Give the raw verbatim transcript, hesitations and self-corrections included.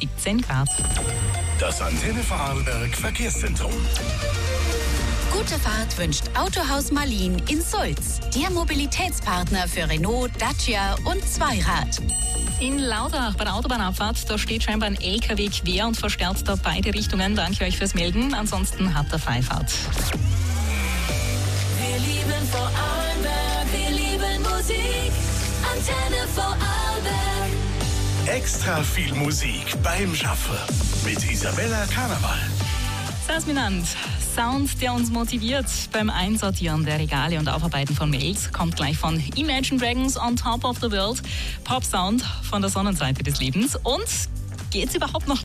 siebzehn Grad. Das Antenne Vorarlberg Verkehrszentrum. Gute Fahrt wünscht Autohaus Marlin in Sulz. Der Mobilitätspartner für Renault, Dacia und Zweirad. In Laudach bei der Autobahnabfahrt, da steht scheinbar ein L K W quer und versperrt da beide Richtungen. Danke euch fürs Melden. Ansonsten hat er Freifahrt. Wir lieben Vorarlberg, wir lieben Musik. Antenne Vorarlberg. Extra viel Musik beim Schaffen mit Isabella Karneval. Das Minant. Sound, der uns motiviert beim Einsortieren der Regale und Aufarbeiten von Mails, kommt gleich von Imagine Dragons on Top of the World. Pop-Sound von der Sonnenseite des Lebens. Und geht's überhaupt noch